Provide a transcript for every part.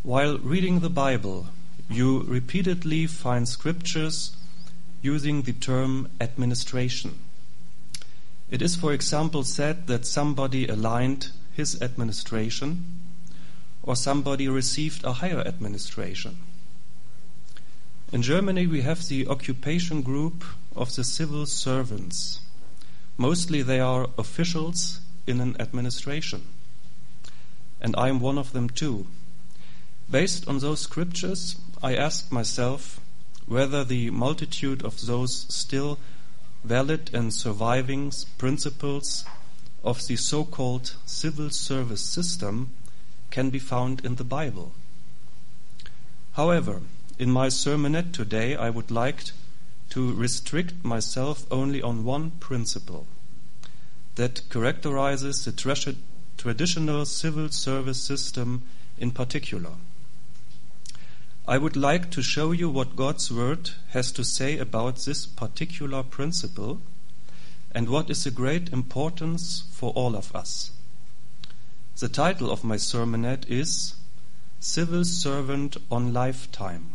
While reading the Bible, you repeatedly find scriptures using the term administration. It is, for example, said that somebody aligned his administration or somebody received a higher administration. In Germany, we have the occupation group of the civil servants. Mostly they are officials in an administration. And I am one of them too. Based on those scriptures, I asked myself whether the multitude of those still valid and surviving principles of the so-called civil service system can be found in the Bible. However, in my sermonette today, I would like to restrict myself only on one principle that characterizes the traditional civil service system in particular. I would like to show you what God's Word has to say about this particular principle and what is the great importance for all of us. The title of my sermonette is Civil Servant on Lifetime.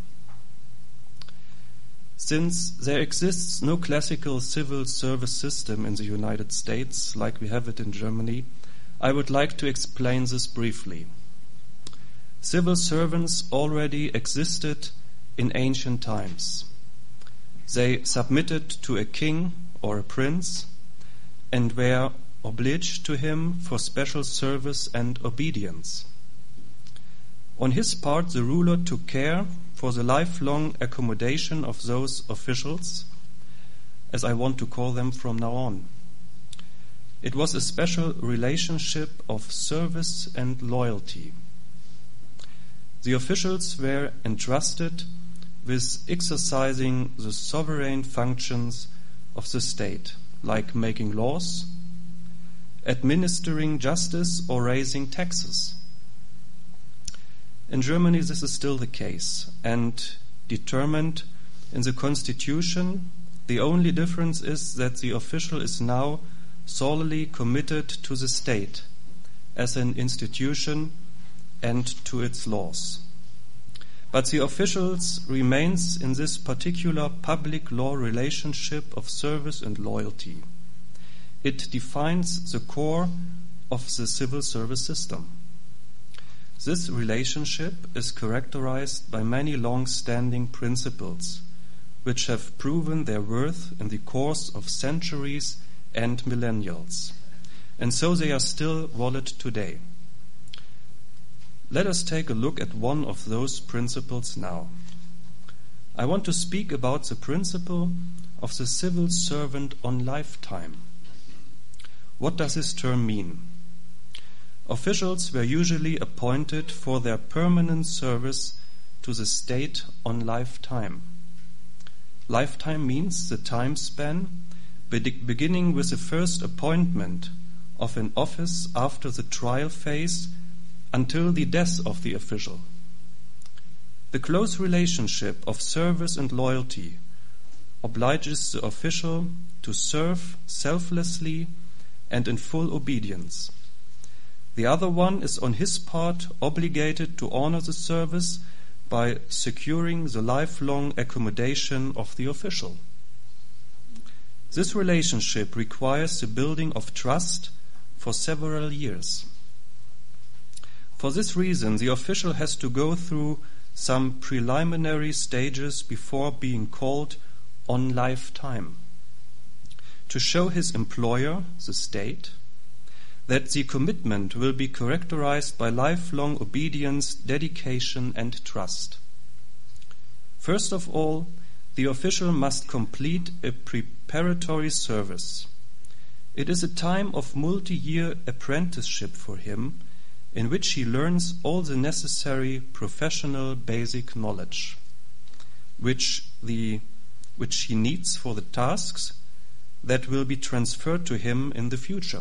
Since there exists no classical civil service system in the United States like we have it in Germany, I would like to explain this briefly. Civil servants already existed in ancient times. They submitted to a king or a prince and were obliged to him for special service and obedience. On his part, the ruler took care for the lifelong accommodation of those officials, as I want to call them from now on. It was a special relationship of service and loyalty. The officials were entrusted with exercising the sovereign functions of the state, like making laws, administering justice, or raising taxes. In Germany, this is still the case and determined in the Constitution. The only difference is that the official is now solely committed to the state as an institution and to its laws. But the officials remains in this particular public law relationship of service and loyalty. It defines the core of the civil service system. This relationship is characterized by many long-standing principles, which have proven their worth in the course of centuries and millennials, and so they are still valid today. Let us take a look at one of those principles now. I want to speak about the principle of the civil servant on lifetime. What does this term mean? Officials were usually appointed for their permanent service to the state on lifetime. Lifetime means the time span beginning with the first appointment of an office after the trial phase until the death of the official. The close relationship of service and loyalty obliges the official to serve selflessly and in full obedience. The other one is on his part obligated to honor the service by securing the lifelong accommodation of the official. This relationship requires the building of trust for several years. For this reason, the official has to go through some preliminary stages before being called on lifetime, to show his employer, the state, that the commitment will be characterized by lifelong obedience, dedication, and trust. First of all, the official must complete a preparatory service. It is a time of multi-year apprenticeship for him, in which he learns all the necessary professional basic knowledge, which he needs for the tasks that will be transferred to him in the future.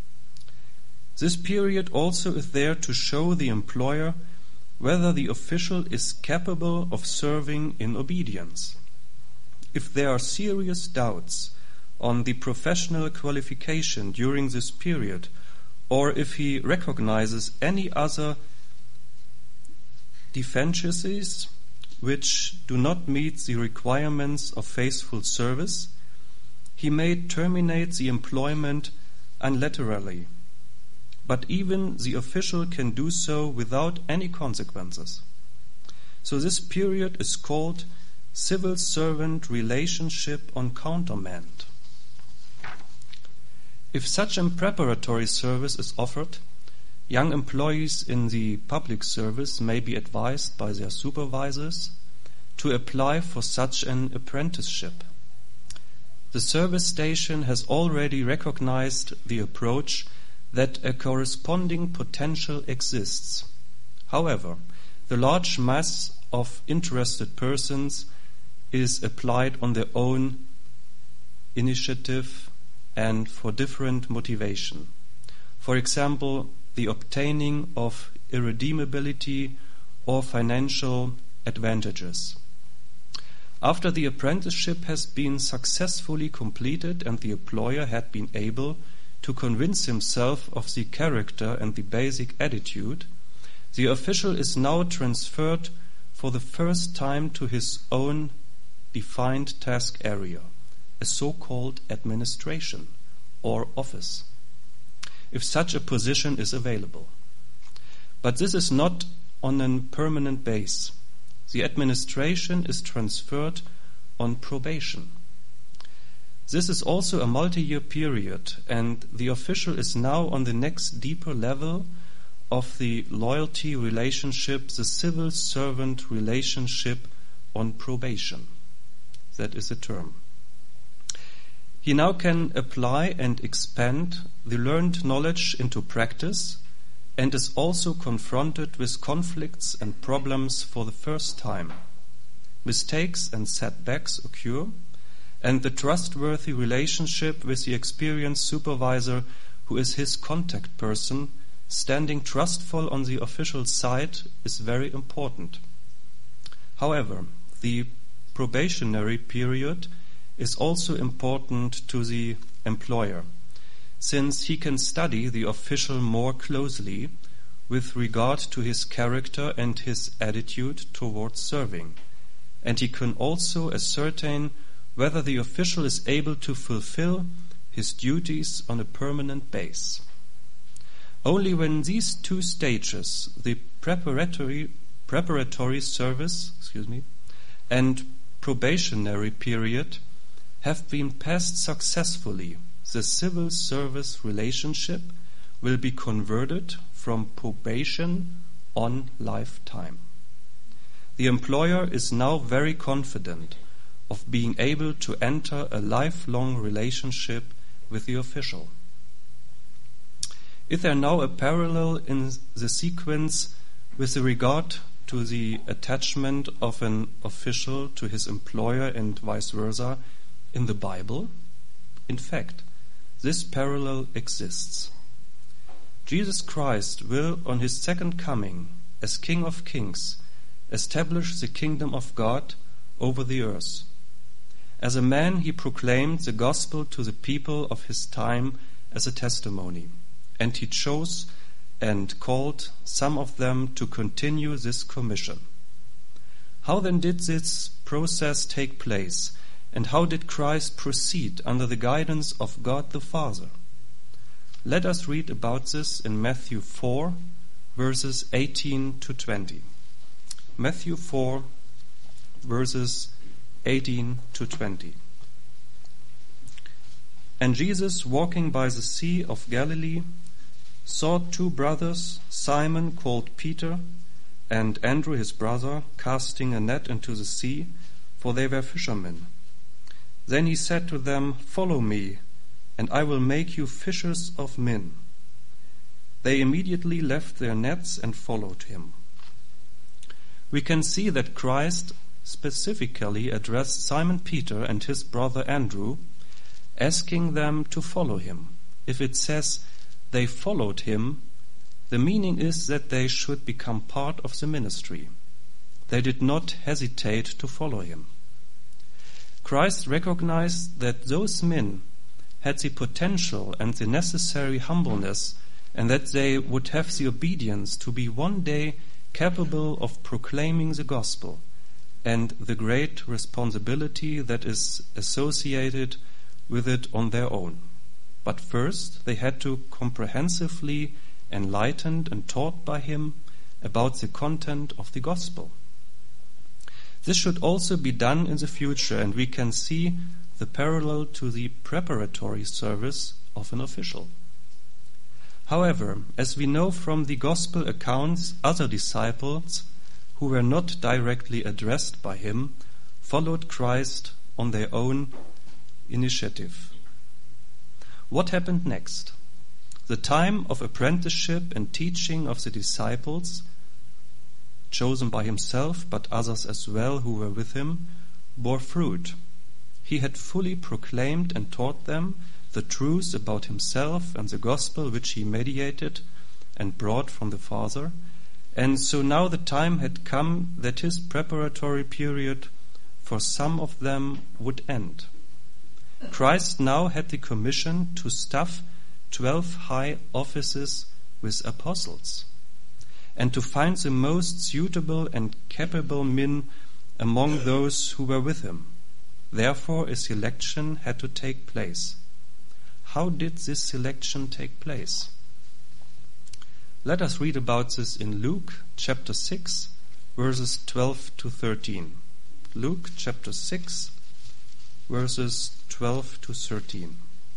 This period also is there to show the employer whether the official is capable of serving in obedience. If there are serious doubts on the professional qualification during this period, or if he recognizes any other deficiencies which do not meet the requirements of faithful service, he may terminate the employment unilaterally, but even the official can do so without any consequences. So this period is called civil servant relationship on countermand. If such a preparatory service is offered, young employees in the public service may be advised by their supervisors to apply for such an apprenticeship. The service station has already recognized the approach that a corresponding potential exists. However, the large mass of interested persons is applied on their own initiative and for different motivation. For example, the obtaining of irredeemability or financial advantages. After the apprenticeship has been successfully completed and the employer had been able to convince himself of the character and the basic attitude, the official is now transferred for the first time to his own defined task area, a so-called administration or office, if such a position is available. But this is not on a permanent base. The administration is transferred on probation. This is also a multi-year period, and the official is now on the next deeper level of the loyalty relationship, the civil servant relationship on probation. That is the term. He now can apply and expand the learned knowledge into practice and is also confronted with conflicts and problems for the first time. Mistakes and setbacks occur, and the trustworthy relationship with the experienced supervisor, who is his contact person, standing trustful on the official side, is very important. However, the probationary period is also important to the employer, since he can study the official more closely with regard to his character and his attitude towards serving, and he can also ascertain whether the official is able to fulfill his duties on a permanent base. Only when these two stages, the preparatory service, and probationary period, have been passed successfully, the civil service relationship will be converted from probation on lifetime. The employer is now very confident of being able to enter a lifelong relationship with the official. Is there now a parallel in the sequence with regard to the attachment of an official to his employer and vice versa in the Bible? In fact, this parallel exists. Jesus Christ will, on his second coming, as King of Kings, establish the kingdom of God over the earth. As a man, he proclaimed the gospel to the people of his time as a testimony, and he chose and called some of them to continue this commission. How then did this process take place, and how did Christ proceed under the guidance of God the Father? Let us read about this in Matthew 4, verses 18 to 20. Matthew 4, verses 18 to 20. And Jesus, walking by the Sea of Galilee, saw two brothers, Simon called Peter, and Andrew his brother, casting a net into the sea, for they were fishermen. Then he said to them, "Follow me, and I will make you fishers of men." They immediately left their nets and followed him. We can see that Christ specifically addressed Simon Peter and his brother Andrew, asking them to follow him. If it says they followed him, the meaning is that they should become part of the ministry. They did not hesitate to follow him. Christ recognized that those men had the potential and the necessary humbleness, and that they would have the obedience to be one day capable of proclaiming the gospel and the great responsibility that is associated with it on their own. But first, they had to comprehensively enlightened and taught by him about the content of the gospel. This should also be done in the future, and we can see the parallel to the preparatory service of an official. However, as we know from the gospel accounts, other disciples who were not directly addressed by him followed Christ on their own initiative. What happened next? The time of apprenticeship and teaching of the disciples, chosen by himself but others as well who were with him, bore fruit. He had fully proclaimed and taught them the truth about himself and the gospel which he mediated and brought from the Father, and so now the time had come that his preparatory period for some of them would end. Christ now had the commission to staff 12 high offices with apostles, and to find the most suitable and capable men among those who were with him. Therefore, a selection had to take place. How did this selection take place? Let us read about this in Luke chapter 6, verses 12 to 13. Luke chapter 6, verses 12 to 13.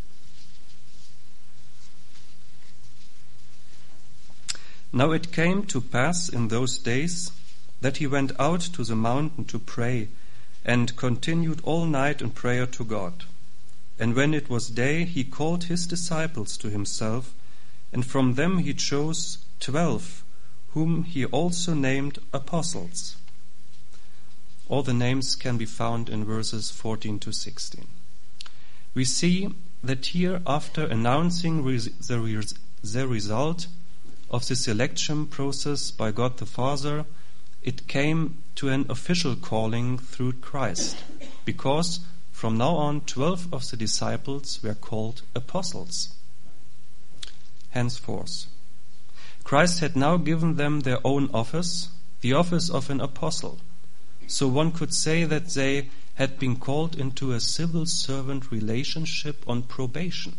Now it came to pass in those days that he went out to the mountain to pray, and continued all night in prayer to God. And when it was day, he called his disciples to himself, and from them he chose 12, whom he also named apostles. All the names can be found in verses 14 to 16. We see that here, after announcing the result of the selection process by God the Father, it came to an official calling through Christ, because from now on 12 of the disciples were called apostles. Henceforth, Christ had now given them their own office, the office of an apostle. So one could say that they had been called into a civil servant relationship on probation,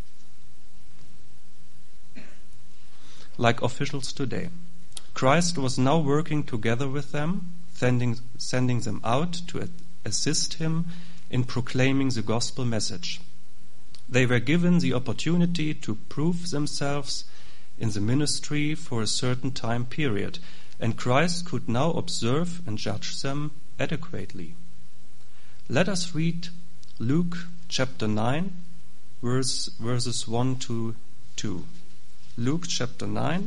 like officials today. Christ was now working together with them, sending them out to assist him in proclaiming the gospel message. They were given the opportunity to prove themselves in the ministry for a certain time period, and Christ could now observe and judge them adequately. Let us read Luke chapter 9, verses 1 to 2. Luke chapter 9,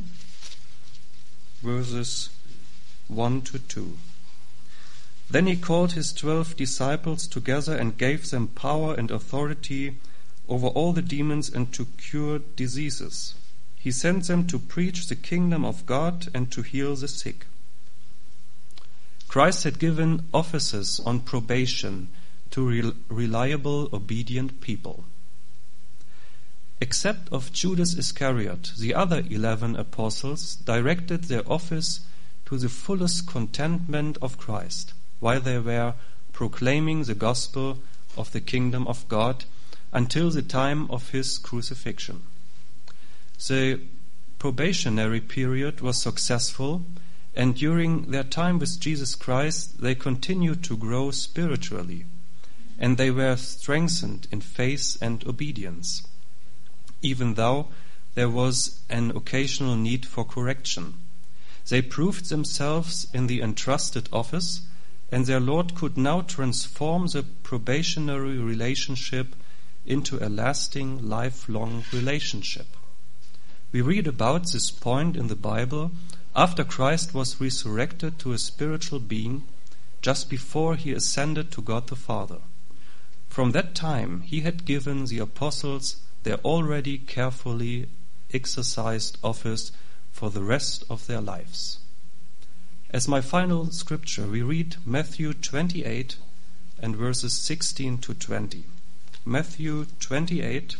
verses 1 to 2. Then he called his 12 disciples together and gave them power and authority over all the demons and to cure diseases. He sent them to preach the kingdom of God and to heal the sick. Christ had given offices on probation to reliable, obedient people. Except of Judas Iscariot, the other 11 apostles directed their office to the fullest contentment of Christ, while they were proclaiming the gospel of the kingdom of God until the time of his crucifixion. The probationary period was successful, and during their time with Jesus Christ, they continued to grow spiritually, and they were strengthened in faith and obedience, even though there was an occasional need for correction. They proved themselves in the entrusted office, and their Lord could now transform the probationary relationship into a lasting, lifelong relationship. We read about this point in the Bible after Christ was resurrected to a spiritual being just before he ascended to God the Father. From that time, he had given the apostles their already carefully exercised office for the rest of their lives. As my final scripture, we read Matthew 28 and verses 16 to 20. Matthew 28,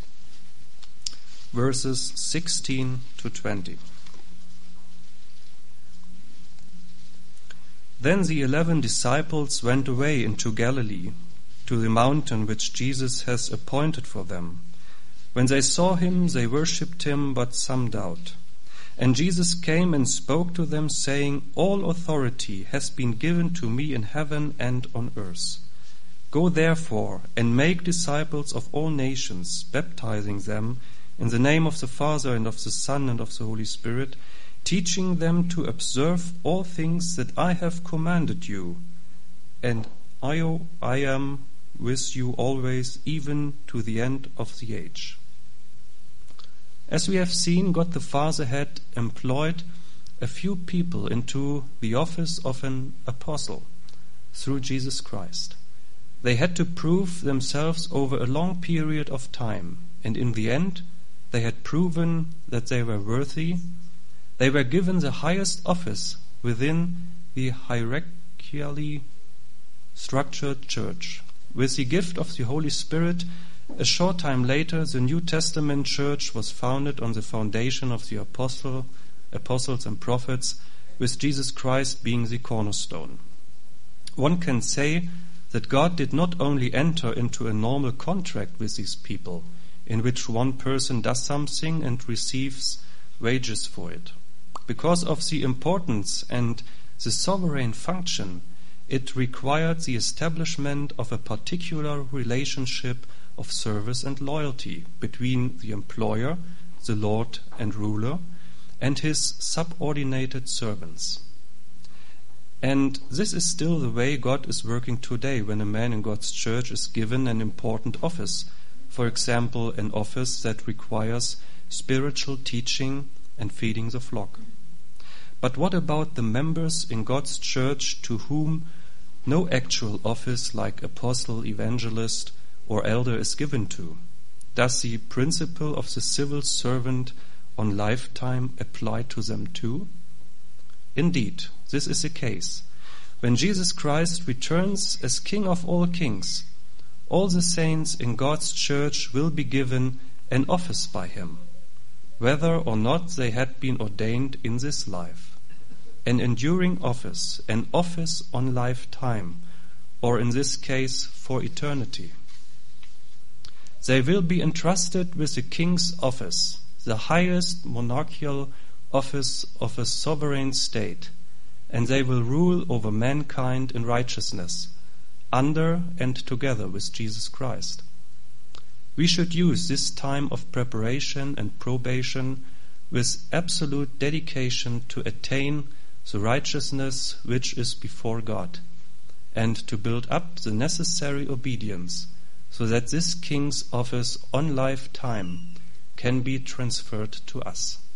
verses 16 to 20. Then the 11 disciples went away into Galilee, to the mountain which Jesus has appointed for them. When they saw him, they worshipped him, but some doubt. And Jesus came and spoke to them, saying, All authority has been given to me in heaven and on earth. Go therefore and make disciples of all nations, baptizing them in the name of the Father and of the Son and of the Holy Spirit, teaching them to observe all things that I have commanded you. And I am with you always, even to the end of the age. As we have seen, God the Father had employed a few people into the office of an apostle through Jesus Christ. They had to prove themselves over a long period of time, and in the end, they had proven that they were worthy. They were given the highest office within the hierarchically structured church. With the gift of the Holy Spirit, a short time later, the New Testament church was founded on the foundation of the apostles and prophets, with Jesus Christ being the cornerstone. One can say that God did not only enter into a normal contract with these people, in which one person does something and receives wages for it. Because of the importance and the sovereign function, it required the establishment of a particular relationship of service and loyalty between the employer, the Lord and ruler, and his subordinated servants. And this is still the way God is working today when a man in God's church is given an important office, for example, an office that requires spiritual teaching and feeding the flock. But what about the members in God's church to whom no actual office like apostle, evangelist, or elder is given to? Does the principle of the civil servant on lifetime apply to them too? Indeed, this is the case. When Jesus Christ returns as King of all kings, all the saints in God's church will be given an office by him, whether or not they had been ordained in this life. An enduring office, an office on lifetime, or in this case for eternity. They will be entrusted with the king's office, the highest monarchical office of a sovereign state, and they will rule over mankind in righteousness, under and together with Jesus Christ. We should use this time of preparation and probation with absolute dedication to attain the righteousness which is before God, and to build up the necessary obedience, so that this king's office on lifetime can be transferred to us.